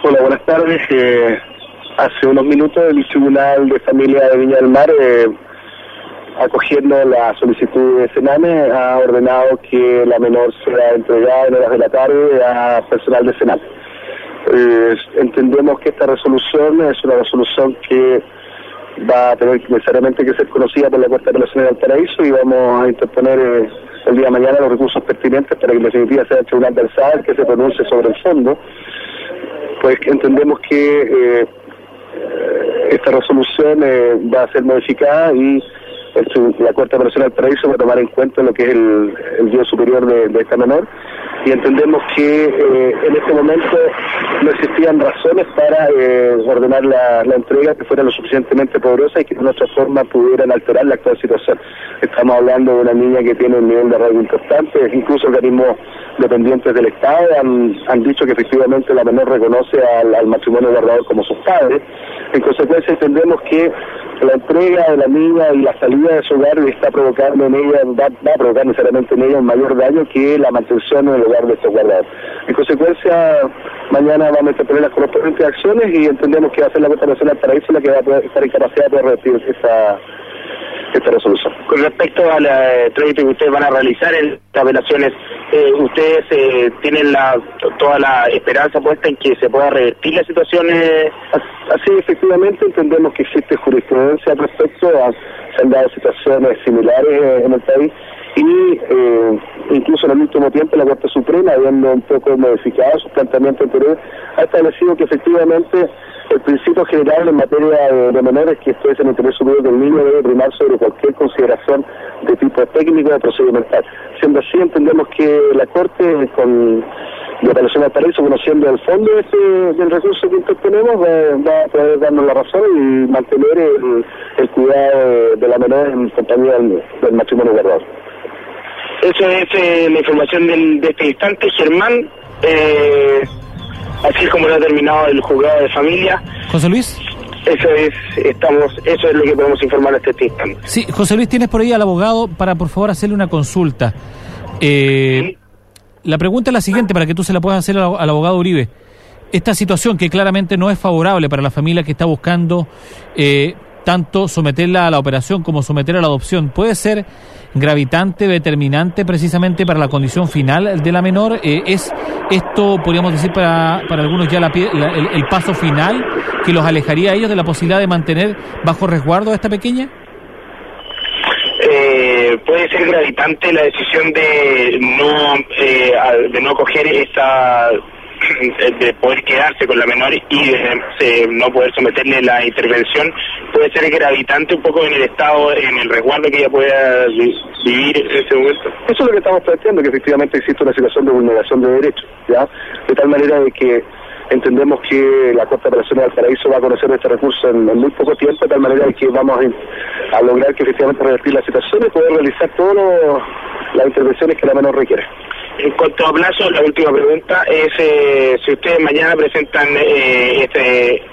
Hola, buenas tardes. Hace unos minutos el Tribunal de Familia de Viña del Mar, acogiendo la solicitud de Sename, ha ordenado que la menor sea entregada en horas de la tarde a personal de Sename. Entendemos que esta resolución es una resolución que va a tener necesariamente que ser conocida por la Corte de Apelaciones de Valparaíso y vamos a interponer el día de mañana los recursos pertinentes para que en definitiva sea el Tribunal del SAR que se pronuncie sobre el fondo. Pues entendemos que esta resolución va a ser modificada y la Corte de Apelaciones del Paraíso va a tomar en cuenta lo que es el bien superior de esta menor, y entendemos que en este momento no existían razones para ordenar la entrega que fuera lo suficientemente poderosa y que de nuestra forma pudieran alterar la actual situación. Estamos hablando de una niña que tiene un nivel de arraigo importante, incluso organismos dependientes del Estado han dicho que efectivamente la menor reconoce al matrimonio guardador como sus padres. En consecuencia entendemos que la entrega de la niña y la salida de su hogar está provocando en ella, va a provocar necesariamente en ella un mayor daño que la mantención en el hogar de estos guardados. En consecuencia, mañana vamos a interponer las correspondientes acciones y entendemos que va a ser la Corte Nacional del Paraíso la que va a poder estar en capacidad de revertir esta resolución. Con respecto al trámite que ustedes van a realizar en las apelaciones, ¿ustedes tienen toda la esperanza puesta en que se pueda revertir la situación? Así, efectivamente, entendemos que existe jurisprudencia al respecto, se han dado situaciones similares en el país y incluso en el último tiempo la Corte Suprema, habiendo un poco modificado sus planteamientos anteriores, ha establecido que efectivamente el principio general en materia de menores, que esto es el interés superior del niño, debe primar sobre cualquier consideración de tipo técnico o procedimental. Siendo así, entendemos que la Corte, con la Apelación del Paraíso, conociendo el fondo del recurso que interponemos, va a poder darnos la razón y mantener el cuidado de la menor en compañía del matrimonio guardador. Eso es la información de este instante, Germán. Así es como lo ha terminado el juzgado de familia. José Luis. Eso es lo que podemos informar hasta este instante. Sí, José Luis, tienes por ahí al abogado para por favor hacerle una consulta. La pregunta es la siguiente, para que tú se la puedas hacer al abogado Uribe. Esta situación que claramente no es favorable para la familia que está buscando tanto someterla a la operación como someterla a la adopción, ¿puede ser gravitante, determinante precisamente para la condición final de la menor? ¿Es esto, podríamos decir, para algunos ya el paso final que los alejaría a ellos de la posibilidad de mantener bajo resguardo a esta pequeña? Puede ser gravitante la decisión de no acoger de poder quedarse con la menor y de no poder someterle la intervención. Puede ser gravitante un poco en el estado, en el resguardo que ella pueda vivir en ese momento. Eso es lo que estamos planteando, que efectivamente existe una situación de vulneración de derechos, ¿ya? De tal manera de que entendemos que la Corte de Apelaciones del Paraíso va a conocer este recurso en muy poco tiempo, de tal manera de que vamos a lograr que efectivamente revertir la situación y poder realizar todas las intervenciones que la menor requiere. En cuanto a plazo, la última pregunta es si ustedes mañana presentan este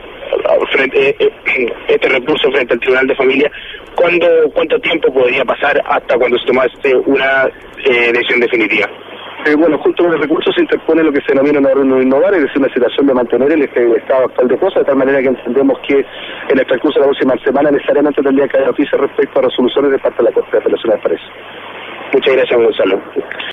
recurso frente al Tribunal de Familia, ¿cuánto tiempo podría pasar hasta cuando se tomase una decisión definitiva? Bueno, junto con el recurso se interpone lo que se denomina una orden no innovar, es decir, una situación de mantener el estado actual de cosas, de tal manera que entendemos que en el transcurso de la próxima semana necesariamente tendría que haber noticias respecto a resoluciones de parte de la Corte de Apelaciones del Paraíso. Muchas gracias, Gonzalo.